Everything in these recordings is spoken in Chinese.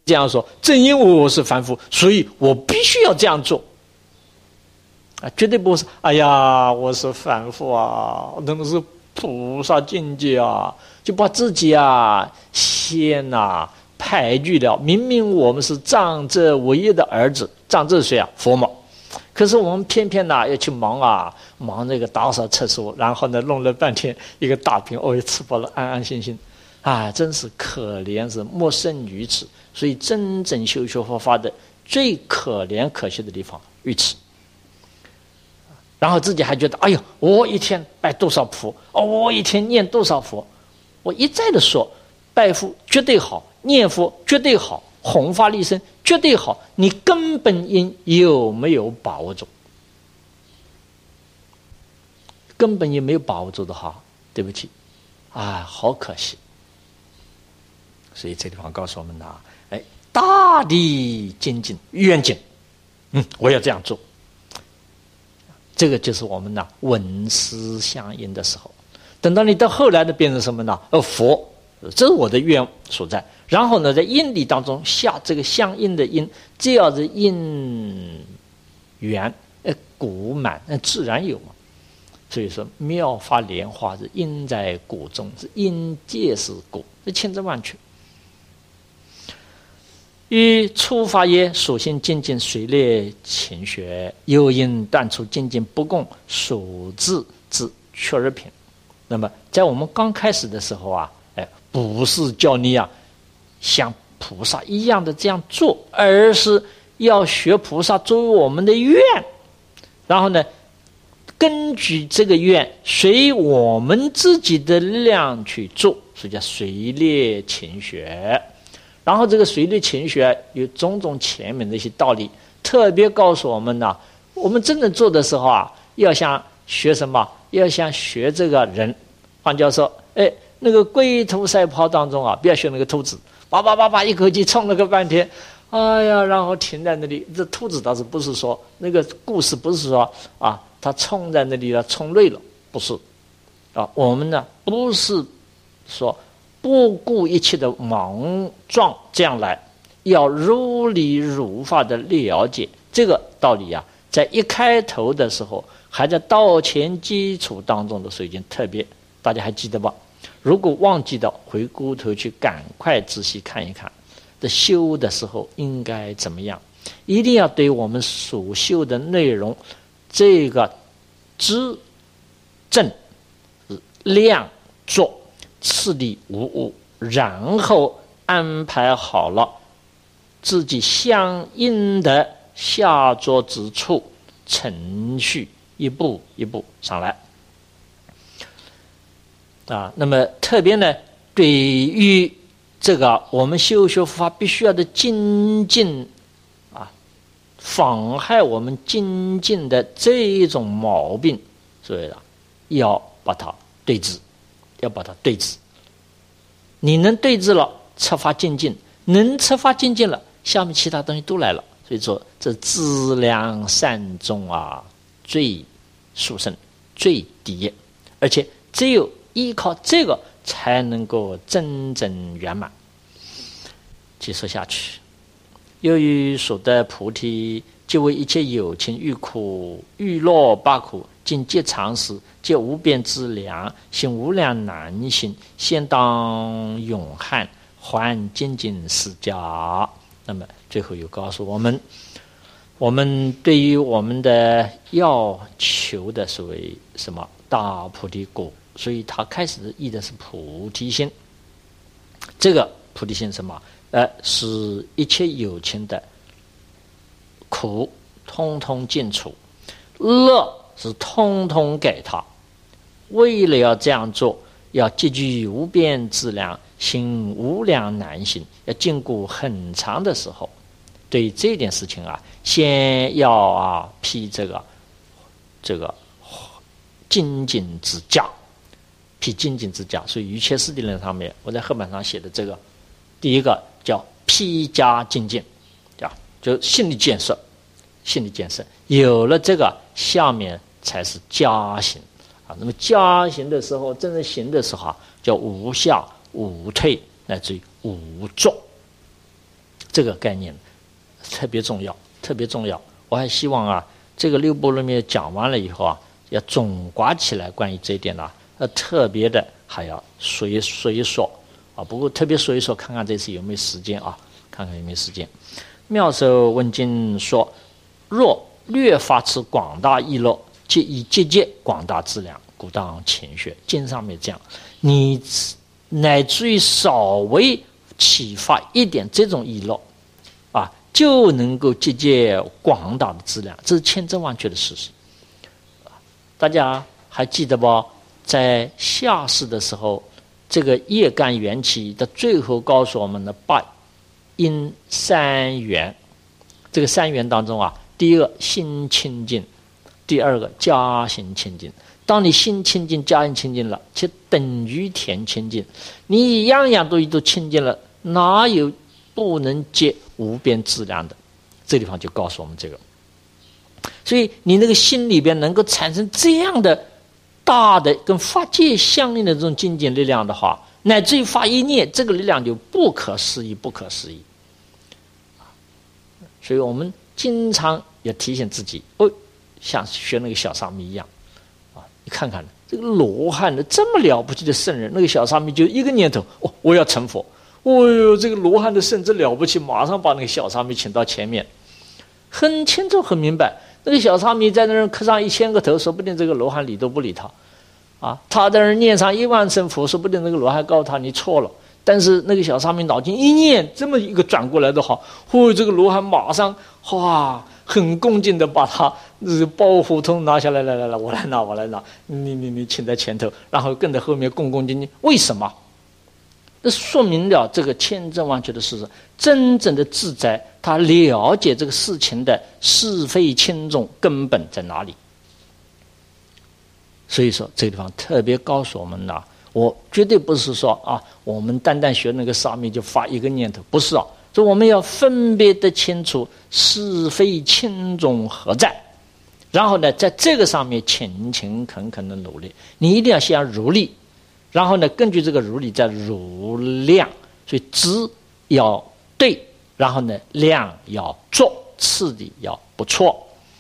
这样说，正因为我是凡夫，所以我必须要这样做啊，绝对不是。哎呀，我是凡夫啊，那个是菩萨境界啊，就把自己啊先排拒了。明明我们是藏者唯一的儿子，藏者是谁啊？佛嘛。可是我们偏偏要去忙那个打扫厕所，然后呢弄了半天一个大饼，也吃饱了，安安心心。真是可怜，是莫胜于此。所以真正修学佛法的最可怜可惜的地方于此。然后自己还觉得，哎呦，我一天拜多少佛，我一天念多少佛，我一再的说，拜佛绝对好，念佛绝对好，弘法利生绝对好，你根本因有没有把握住？根本也没有把握住的话，对不起，好可惜。所以这地方告诉我们大力精进愿景，我要这样做。这个就是我们闻思相应的时候。等到你到后来的变成什么呢？佛，这是我的愿所在。然后呢，在因理当中下这个相应的因，只要是因缘果满，自然有嘛。所以说妙法莲花是因在果中，是因皆是果，这千真万确。于初发业所性精进随列勤学，又因断除精进不共所致之缺日品。那么在我们刚开始的时候不是叫你像菩萨一样的这样做，而是要学菩萨作为我们的愿，然后呢根据这个愿随我们自己的力量去做，所以叫随列勤学。然后这个随律勤学有种种前面的一些道理，特别告诉我们我们真正做的时候要像学什么？要像学这个人。换句话说，那个龟兔赛跑当中不要学那个兔子，叭一口气冲了个半天，然后停在那里。这兔子倒是不是说那个故事不是说他冲在那里了，冲累了，不是我们不是说不顾一切的莽撞这样来，要如理如法的了解这个道理在一开头的时候，还在道前基础当中的时候已经特别，大家还记得吧？如果忘记的，回过头去赶快仔细看一看，这修的时候应该怎么样？一定要对我们所修的内容，这个知正量作次第无误，然后安排好了自己相应的下作之处，程序一步一步上来那么特别呢，对于这个我们修学佛法必须要的精进妨害我们精进的这一种毛病，所以要把它对治。你能对治了，策发精进，能策发精进了，下面其他东西都来了。所以说这资粮善终最殊胜最低，而且只有依靠这个才能够真正圆满。继续下去，由于所得菩提，即为一切有情欲苦欲乐八苦，尽皆常识，皆无边之量，行无量难行，先当永汉，还精进释迦。那么最后又告诉我们对于我们的要求的所谓什么大菩提果，所以他开始译的是菩提心。这个菩提心什么？使一切有情的苦通通尽除，乐是通通给他。为了要这样做，要积聚无边资粮，行无量难行，要经过很长的时候。对这件事情先要批这个精进之家，批精进之家。所以《瑜伽师地论》上面，我在黑板上写的这个，第一个叫批加精进，就心理建设。有了这个，下面才是加行那么加行的时候，真正行的时候叫无下无退，乃至于无作这个概念特别重要，特别重要。我还希望啊，这个六波罗蜜讲完了以后啊，要总括起来关于这一点呢，特别的还要说一说啊。不过特别说一说，看看这次有没有时间啊，看看有没有时间。妙手问经说：若略发持广大意乐，即以节节广大资粮，故当勤学。经上面讲，你乃至于稍微启发一点这种意乐啊，就能够节节广大的资粮，这是千真万确的事实。大家还记得不？在下世的时候，这个业干缘起的最后告诉我们的八因三缘，这个三缘当中啊，第一个心清净，第二个家心清净。当你心清净、家心清净了，就等于田清净，你样样都清净了，哪有不能结无边资粮的？这地方就告诉我们这个。所以你那个心里边能够产生这样的大的跟法界相应的这种精进力量的话，乃至于发一念，这个力量就不可思议，不可思议。所以我们经常要提醒自己，像学那个小沙弥一样啊，你看看这个罗汉的这么了不起的圣人，那个小沙弥就一个念头，我要成佛。这个罗汉的圣真了不起，马上把那个小沙弥请到前面，很清楚很明白。那个小沙弥在那儿磕上1000个头，说不定这个罗汉理都不理他啊。他在那儿念上10000声佛，说不定那个罗汉告诉他你错了。但是那个小沙弥脑筋一念，这么一个转过来的话，这个罗汉马上很恭敬的把他包胡通拿下来，来，我来拿，你请在前头，然后跟在后面恭恭敬敬。为什么？这说明了这个千真万确的事实。真正的自在，他了解这个事情的是非轻重根本在哪里。所以说这个地方特别告诉我们了，我绝对不是说我们单单学那个沙弥就发一个念头，不是啊。所以我们要分别的清楚是非轻重何在，然后呢，在这个上面勤勤恳恳的努力。你一定要先如力，然后呢，根据这个如力再如量。所以知要对，然后呢，量要做，次第要不错。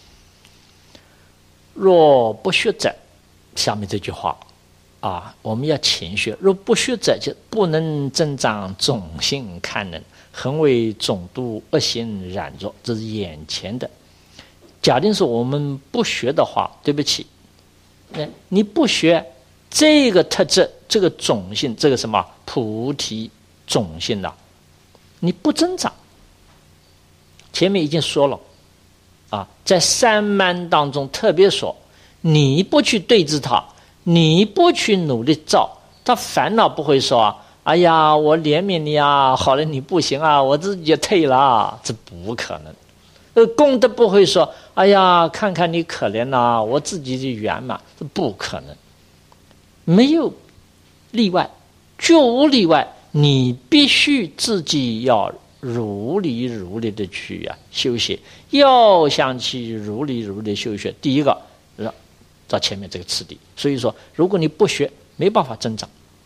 若不学者，下面这句话我们要勤学。若不学者，就不能增长种性堪能，恒为总督恶行染着。这是眼前的。假定说我们不学的话，对不起，你不学这个特质，这个种性，这个什么菩提种性你不增长。前面已经说了在三曼当中特别说，你不去对治它，你不去努力造，他烦恼不会说哎呀我怜悯你好了你不行我自己就退了，这不可能。功德不会说哎呀看看你可怜我自己就圆满，这不可能。没有例外，绝无例外。你必须自己要如理的去修学。要想去如理的修学，第一个到前面这个次第。所以说如果你不学，没办法增长，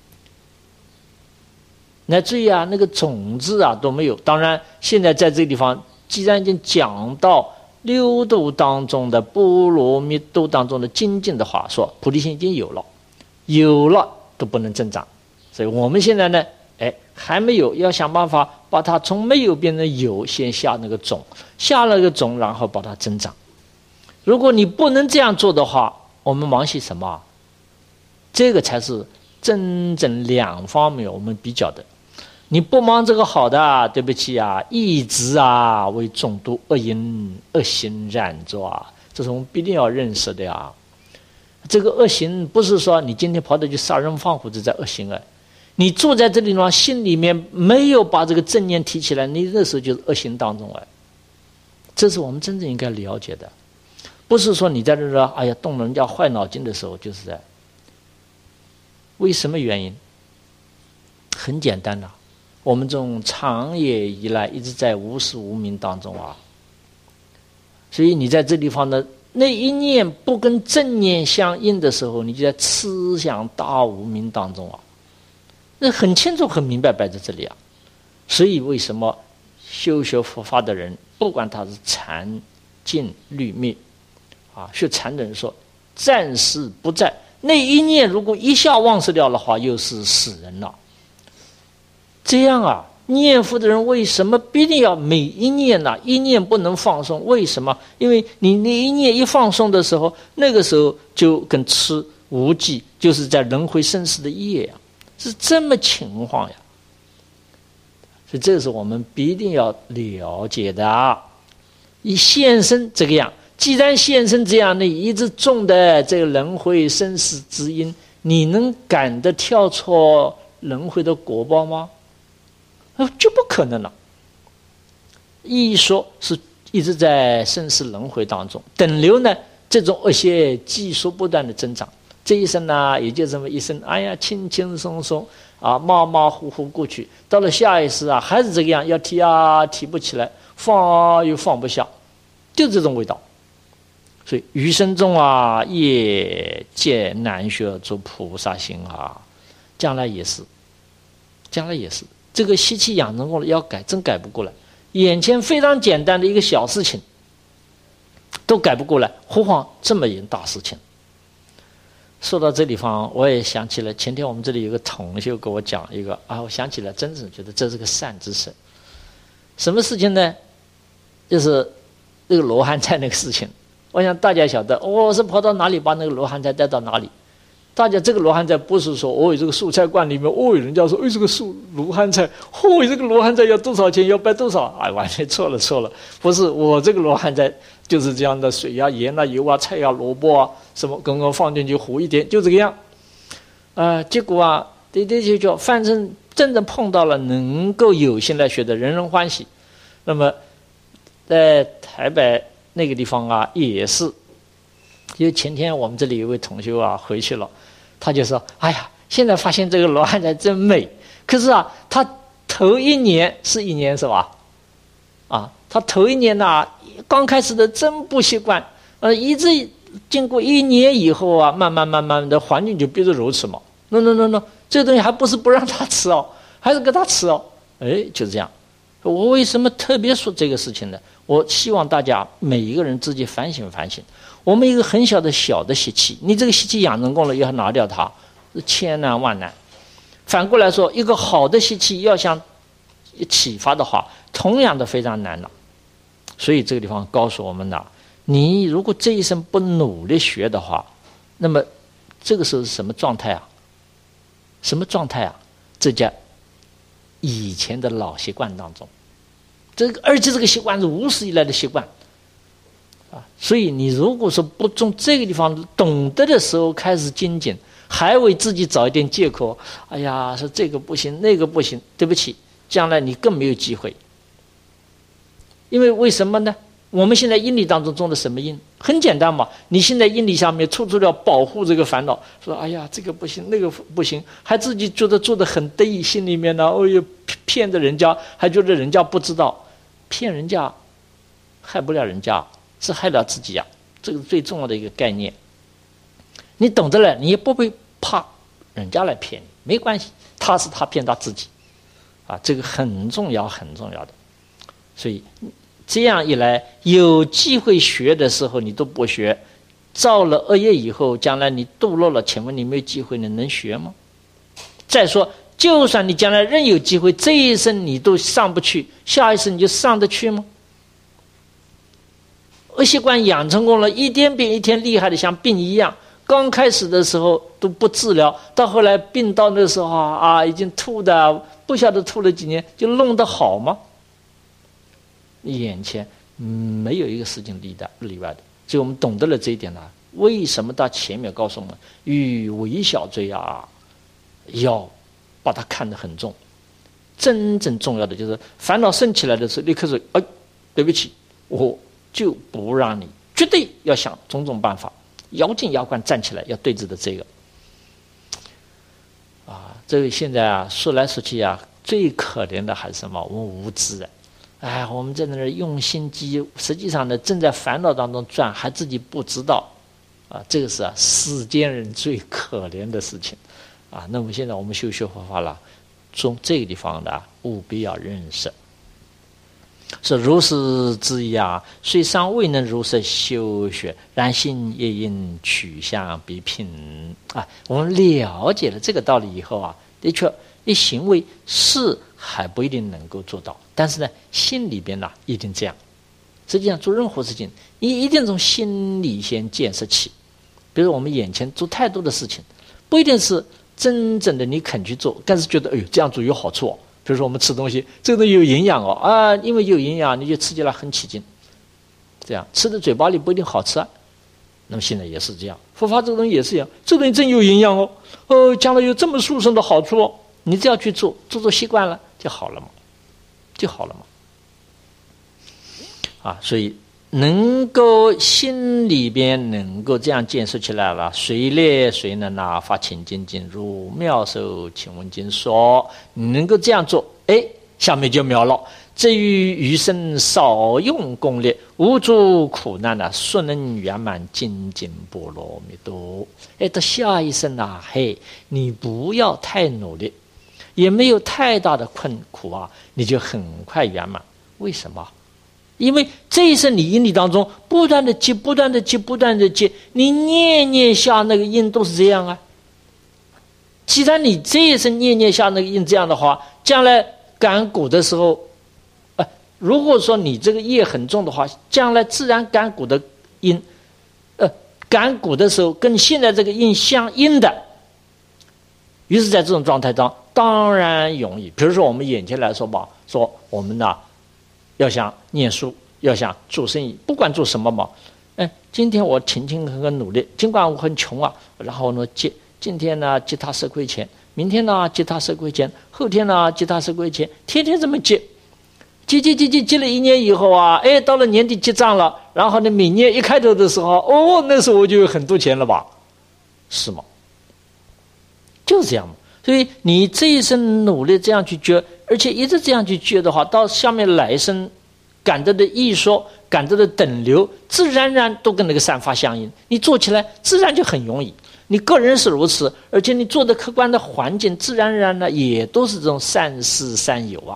乃至于那个种子都没有。当然现在在这个地方既然已经讲到六度当中的波罗蜜度当中的精进的话，说菩提心已经有了都不能增长。所以我们现在呢还没有，要想办法把它从没有变成有，先下那个种，下了个种，然后把它增长。如果你不能这样做的话，我们忙些什么？这个才是真正两方面我们比较的。你不忙这个好的，对不起一直为众多恶行染着这是我们必定要认识的这个恶行不是说你今天跑到去杀人放火这在恶行你住在这里呢，心里面没有把这个正念提起来，你那时候就是恶行当中这是我们真正应该了解的。不是说你在这说哎呀动人家坏脑筋的时候，就是在为什么原因？很简单我们这种长夜以来一直在无始无明当中所以你在这地方的那一念不跟正念相应的时候，你就在痴想大无明当中那很清楚很明白摆在这里所以为什么修学佛法的人，不管他是禅净律灭学禅的人说暂时不在，那一念如果一下忘失掉的话，又是死人了。这样念佛的人为什么必定要每一念一念不能放松？为什么？因为你那一念一放松的时候，那个时候就跟吃无记，就是在轮回生死的业是这么情况呀。所以这是我们必定要了解的以现身这个样，既然现身这样，你一直种的这个轮回生死之因，你能赶得跳脱轮回的果报吗？就不可能了。一说是一直在生死轮回当中，等流呢，这种恶业基数不断的增长，这一生也就这么一生，轻轻松松马马虎虎过去，到了下一世还是这个样，要提提不起来，放又放不下，就这种味道。所以余生中业皆难学做菩萨心将来也是这个习气养成过了要改，真改不过来。眼前非常简单的一个小事情都改不过来，何况这么一件大事情。说到这地方，我也想起了前天我们这里有个同学给我讲一个我想起来，真是觉得这是个善知识。什么事情呢？就是那个罗汉菜那个事情。我想大家晓得，我是跑到哪里把那个罗汉菜带到哪里。大家这个罗汉菜不是说这个素菜馆里面人家说这个罗汉菜这个罗汉菜要多少钱，要摆多少完全错了。不是，我这个罗汉菜就是这样的，水盐油菜萝卜什么刚刚放进去糊一点，就这个样结果的确反正真正碰到了能够有心来学的，人人欢喜。那么在台北那个地方也是，因为前天我们这里有位同学回去了，他就说现在发现这个罗汉菜真美。可是他头一年是一年是吧他头一年刚开始的真不习惯一直经过一年以后慢慢的环境就变成如此嘛。no， 这个东西还不是不让他吃还是给他吃就这样。我为什么特别说这个事情呢？我希望大家每一个人自己反省。我们一个很小的习气，你这个习气养成功了，要拿掉它是千难万难。反过来说，一个好的习气要想启发的话，同样的非常难了。所以这个地方告诉我们你如果这一生不努力学的话，那么这个时候是什么状态这叫以前的老习惯当中，而且这个习惯是无始以来的习惯所以你如果说不从这个地方懂得的时候开始精进，还为自己找一点借口，说这个不行那个不行，对不起，将来你更没有机会。因为为什么呢？我们现在因理当中种的什么因？很简单嘛，你现在因理下面处处要保护这个烦恼，说这个不行那个不行，还自己觉得做得很得意，心里面骗着人家，还觉得人家不知道，骗人家害不了人家，是害了自己这个最重要的一个概念。你懂得了，你也不会怕人家来骗你，没关系，他骗他自己这个很重要的。所以这样一来，有机会学的时候你都不学，造了恶业以后，将来你堕落了，请问你没有机会，你能学吗？再说，就算你将来仍有机会，这一生你都上不去，下一生你就上得去吗？恶习惯养成功了，一天比一天厉害的像病一样，刚开始的时候都不治疗，到后来病到那时候已经吐的不晓得吐了几年，就弄得好吗？眼前没有一个事情例外的。所以我们懂得了这一点为什么到前面告诉我们与微小罪要把它看得很重。真正重要的就是烦恼升起来的时候，立刻说对不起，我就不让你，绝对要想种种办法，咬紧牙关站起来，要对峙的这个这个现在说来说去最可怜的还是什么？我们无知我们在那儿用心机，实际上呢正在烦恼当中转，还自己不知道这个是世间人最可怜的事情那么现在我们修学佛法了，从这个地方务必要认识。 说如是之意啊，虽尚未能如实修学，然心也应取向必平啊。我们了解了这个道理以后啊，的确，你行为是还不一定能够做到，但是呢，心里边一定这样。实际上做任何事情，你一定从心里先建设起。比如我们眼前做太多的事情，不一定是真正的你肯去做，但是觉得哎呦这样做有好处哦。比如说我们吃东西，这个东西有营养哦啊，因为有营养你就吃起来很起劲，这样吃的嘴巴里不一定好吃啊。那么现在也是这样，佛法这个东西也是一样，这个东西真有营养哦，将来有这么殊胜的好处哦，你只要去做习惯了就好了嘛，啊，所以能够心里边能够这样建设起来了，谁烈谁能发清净经，如妙手请问经说，你能够这样做，下面就妙了。至于余生少用功力，无诸苦难速能圆满精进波罗蜜多。到下一生你不要太努力，也没有太大的困苦你就很快圆满。为什么？因为这一生你因里当中不断的接，你念念下那个因都是这样啊。既然你这一生念念下那个因这样的话，将来感果的时候，如果说你这个业很重的话，将来自然感果的因，感果的时候跟现在这个因相应的，于是在这种状态当然容易。比如说我们眼前来说吧，说我们要想念书，要想做生意，不管做什么嘛，今天我勤勤恳恳努力，尽管我很穷然后呢今天呢借他10块钱，明天呢借他10块钱，后天呢借他10块钱，天天这么借了1年以后到了年底结账了，然后呢每年一开头的时候，那时候我就有很多钱了吧，是吗？就是这样嘛。所以你这一生努力这样去觉，而且一直这样去觉的话，到下面来生感得的艺说，感得的等流，自然而然都跟那个散发相应，你做起来自然就很容易。你个人是如此，而且你做的客观的环境自然而然呢也都是这种善事善友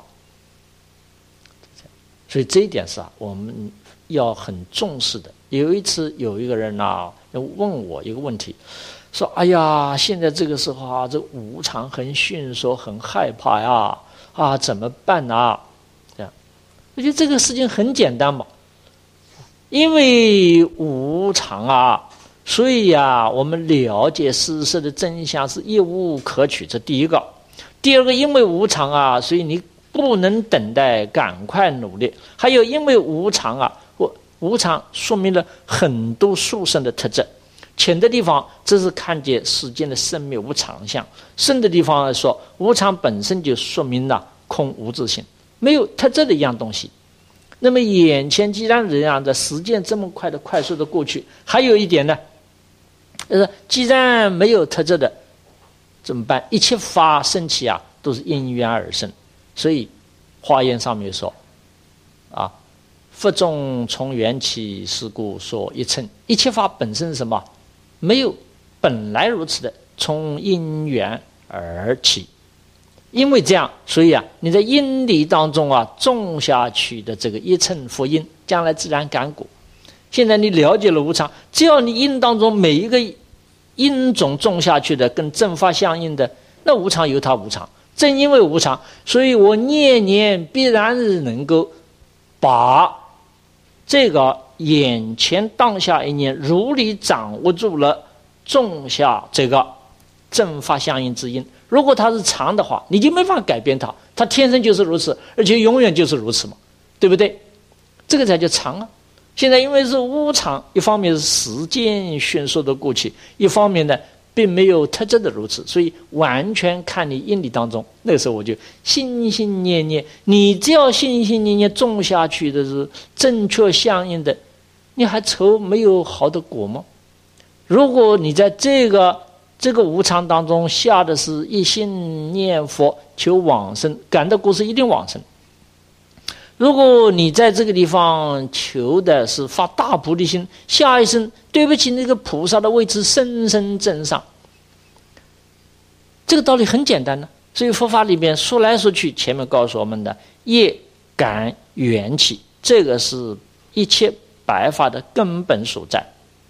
所以这一点是我们要很重视的。有一次有一个人问我一个问题，说哎呀，现在这个时候这无常很迅速，很害怕怎么办这样，我觉得这个事情很简单嘛，因为无常所以我们了解事实的真相是一无可取，这第一个。第二个，因为无常所以你不能等待，赶快努力。还有因为无常无常说明了很多殊胜的特质。浅的地方，这是看见世间的生灭无常相；深的地方来说，无常本身就说明了空无自性，没有特质的一样东西。那么眼前既然这样的时间这么快速的过去，还有一点呢，就是既然没有特质的怎么办？一切法生起都是因缘而生。所以华严上面说佛众从缘起，是故说一乘。一切法本身是什么？没有本来如此的，从因缘而起。因为这样，所以你在因理当中种下去的这个一乘佛因，将来自然感果。现在你了解了无常，只要你因当中每一个因种种下去的跟正法相应的，那无常有它无常。正因为无常，所以我念念必然是能够把这个眼前当下一念如理掌握住了，种下这个正法相应之因。如果它是常的话，你就没法改变它，它天生就是如此，而且永远就是如此嘛，对不对？这个才叫常现在因为是无常，一方面是时间迅速的过去，一方面呢并没有特质的如此，所以完全看你因理当中。那个时候我就心心念念，你只要心心念念种下去的是正确相应的，你还愁没有好的果吗？如果你在这个无常当中下的是一心念佛求往生，感的果是一定往生。如果你在这个地方求的是发大菩提心，下一生对不起那个菩萨的位置深深正上。这个道理很简单的，所以佛法里面说来说去，前面告诉我们的业感缘起，这个是一切白法的根本所在。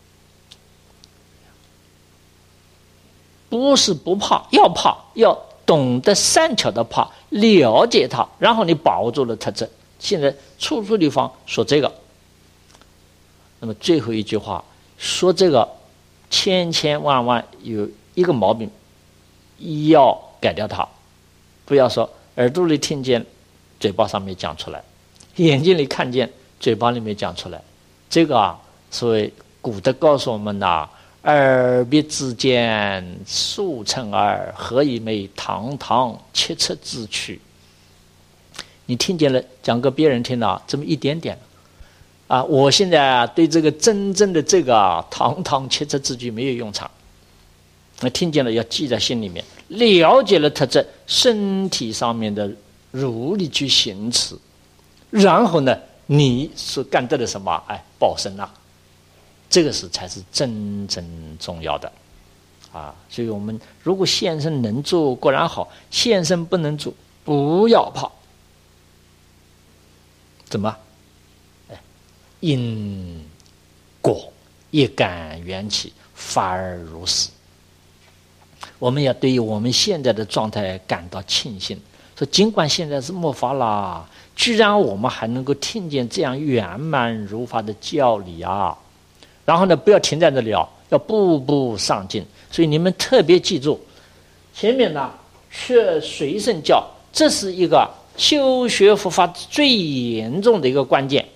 不是不怕，要懂得善巧的怕，了解它，然后你把握住了特质。现在处处地方说这个。那么最后一句话说这个千千万万有一个毛病要改掉它，不要说耳朵里听见，嘴巴上面讲出来，眼睛里看见，嘴巴里面讲出来。这个所谓古德告诉我们耳鼻之间，数乘耳，何以昧？堂堂切切之躯。你听见了，讲给别人听了，这么一点点我现在对这个真正的这个堂堂切切之躯没有用场。那听见了要记在心里面，了解了它这身体上面的如理去行持，然后呢，你所干得的什么？报身这个才是真正重要的所以我们如果现身能做固然好，现身不能做不要怕。怎么？因果一感缘起，法而如是。我们要对于我们现在的状态感到庆幸，说尽管现在是末法啦，居然我们还能够听见这样圆满如法的教理然后呢，不要停在这里要步步上进。所以你们特别记住，前面学随身教，这是一个修学佛法最严重的一个关键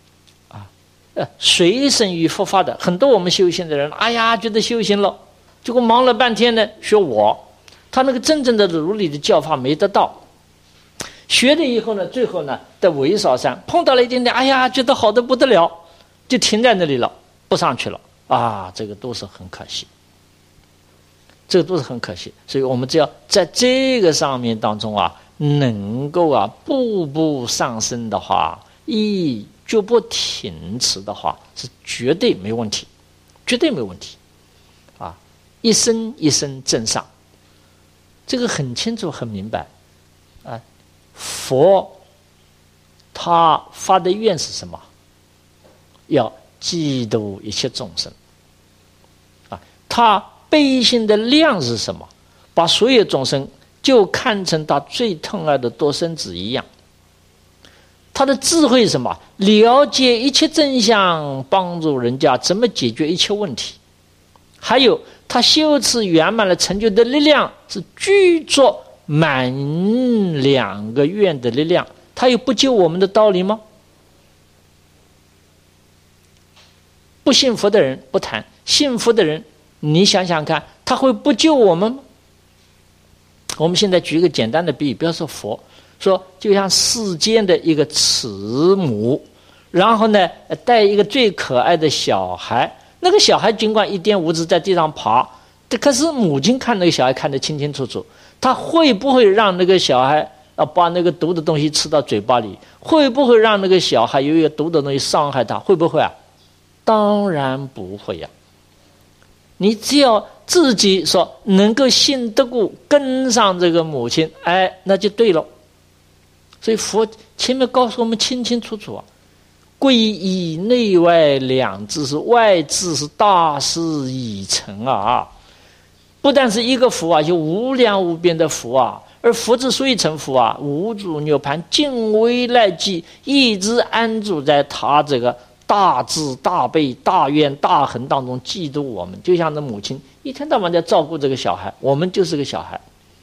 随身于佛法的很多我们修行的人，觉得修行了，结果忙了半天呢，学他那个真正的如理的教法没得到。学了以后呢，最后呢，在维少山碰到了一点点，觉得好的不得了，就停在那里了，不上去了这个都是很可惜，这个都是很可惜。所以我们只要在这个上面当中能够步步上升的话，一就不停止的话，是绝对没问题，绝对没问题一生一生正上，这个很清楚很明白佛他发的愿是什么？要济度一切众生他悲心的量是什么？把所有众生就看成他最疼爱的多生子一样。他的智慧是什么？了解一切真相，帮助人家怎么解决一切问题。还有他修持圆满了成就的力量，是具足满2个愿的力量。他有不救我们的道理吗？不信佛的人不谈，信佛的人你想想看，他会不救我们吗？我们现在举一个简单的比喻，不要说佛，说就像世间的一个慈母，然后呢带一个最可爱的小孩，那个小孩尽管一点无知在地上爬，可是母亲看那个小孩看得清清楚楚，他会不会让那个小孩把那个毒的东西吃到嘴巴里？会不会让那个小孩有一个毒的东西伤害他？会不会当然不会你只要自己说能够信得过，跟上这个母亲，那就对了。所以佛前面告诉我们清清楚楚皈依内外两智，是外智是大事已成不但是一个佛有无量无边的佛而佛之所以成佛无主涅槃，尽为赖寂，一直安住在他这个大智大悲大愿大恒当中，嫉妒我们，就像那母亲一天到晚在照顾这个小孩，我们就是个小孩。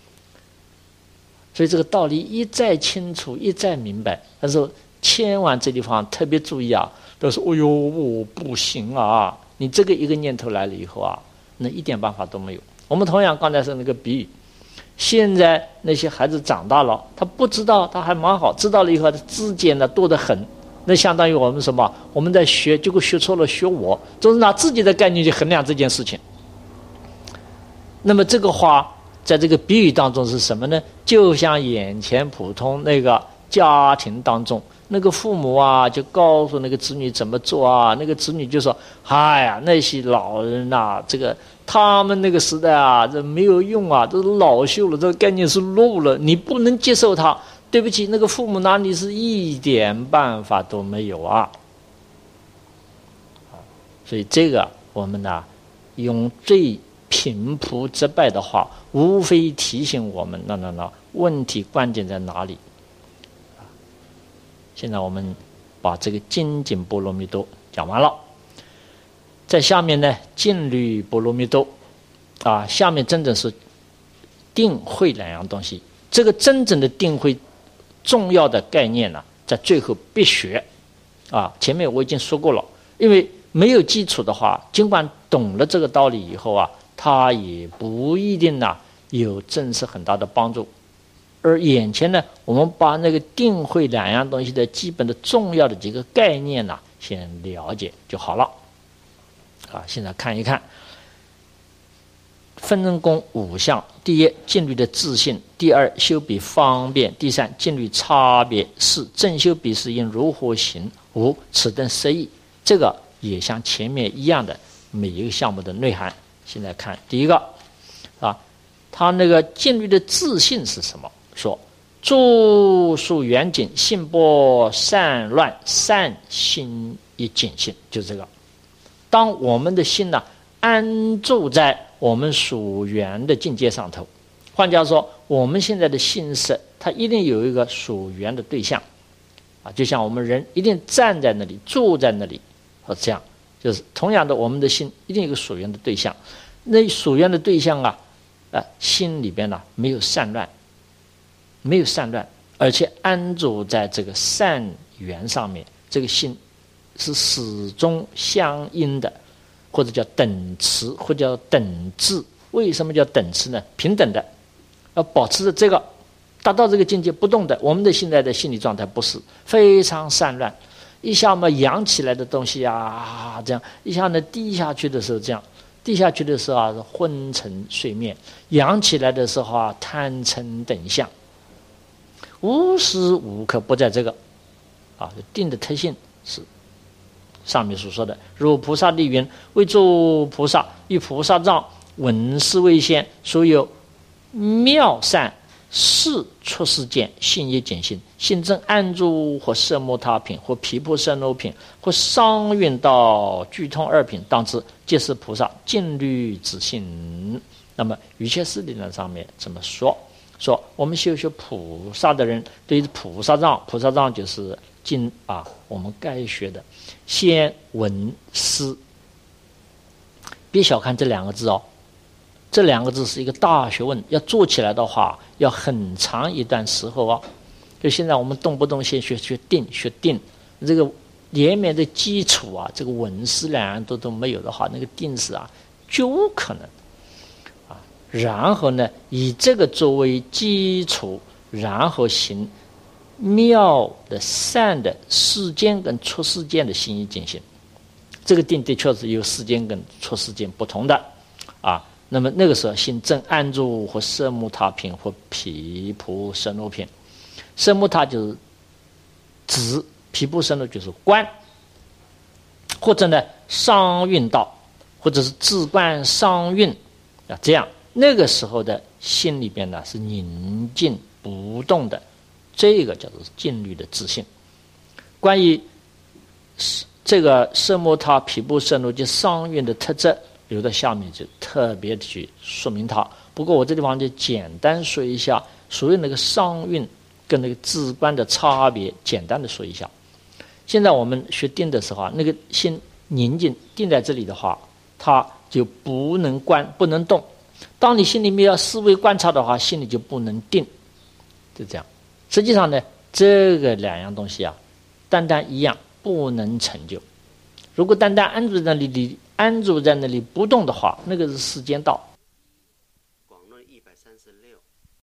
所以这个道理一再清楚，一再明白。但是千万这地方特别注意都是我不行你这个一个念头来了以后那一点办法都没有。我们同样刚才是那个比喻，现在那些孩子长大了，他不知道，他还蛮好，知道了以后他知见多得很，那相当于我们什么？我们在学，结果学错了，学我，总是拿自己的概念去衡量这件事情。那么这个话在这个比喻当中是什么呢？就像眼前普通那个家庭当中，那个父母就告诉那个子女怎么做那个子女就说：“那些老人这个他们那个时代这没有用都是老朽了，这个概念是落伍了，你不能接受他。 对不起，那个父母拿你是一点办法都没有啊。所以这个我们呢，用最平铺直白的话，无非提醒我们，问题关键在哪里？现在我们把这个精进波罗蜜多讲完了，在下面呢，静虑波罗蜜多啊，下面真正是定慧两样东西。这个真正的定慧重要的概念呢，在最后必学啊。前面我已经说过了，因为没有基础的话，尽管懂了这个道理以后啊，它也不一定有正式很大的帮助。而眼前呢，我们把那个定慧两样东西的基本的重要的几个概念先了解就好了。啊，现在看一看分真功5项：第一，静虑的自性；第二，修彼方便；第三，静虑差别；四，正修彼时应如何行；五，此等实义。这个也像前面一样的每一个项目的内涵。现在看第一个啊，他那个静虑的自性是什么？说住宿远景，性不散乱，善心一警性，就这个。当我们的心安住在我们属缘的境界上头，换句话说，我们现在的心识它一定有一个属缘的对象啊，就像我们人一定站在那里，住在那里，这样就是同样的，我们的心一定有一个属缘的对象。那属缘的对象心里边没有散乱，没有散乱，而且安住在这个善缘上面，这个心是始终相应的，或者叫等持，或者叫等质。为什么叫等持呢？平等的，要保持着这个，达到这个境界不动的。我们的现在的心理状态不是非常散乱，一下扬起来的东西这样一下低下去的时候，这样低下去的时候是昏沉睡眠，扬起来的时候贪嗔等相，无时无刻不在这个定的特性是上面所说的。如菩萨力云：为诸菩萨于菩萨藏闻思为先，所有妙善事出世间，性也简性，性正安住或色摩他品，或毗婆舍那品，或商运道具通2品，当知皆是菩萨静虑之性。那么瑜伽师理论上面怎么说？说我们修菩萨的人，对于菩萨藏，菩萨藏就是我们该学的先闻思。别小看这2个字哦，这2个字是一个大学问，要做起来的话要很长一段时候哦。就现在我们动不动先学定，这个连绵的基础这个闻思2样都没有的话，那个定是就不可能然后呢，以这个作为基础，然后行妙的善的世间跟出世间的心意进行。这个定的确是有世间跟出世间不同的那么那个时候心正安住或色摩他品或毗婆舍那品。色摩他就是指，毗婆舍那就是观，或者呢商运道，或者是自观商运这样。那个时候的心里边是宁静不动的，这个叫做静虑的自性。关于这个色摩他、毗婆舍那及商运的特质，留到下面就特别的去说明它。不过我这地方就简单说一下，所谓那个商运跟那个自观的差别，简单的说一下。现在我们学定的时候那个心宁静定在这里的话，它就不能观，不能动。当你心里面要思维观察的话，心里就不能定，就这样。实际上呢，这个2样东西单单一样不能成就。如果单单安住在那里不动的话，那个是世间道，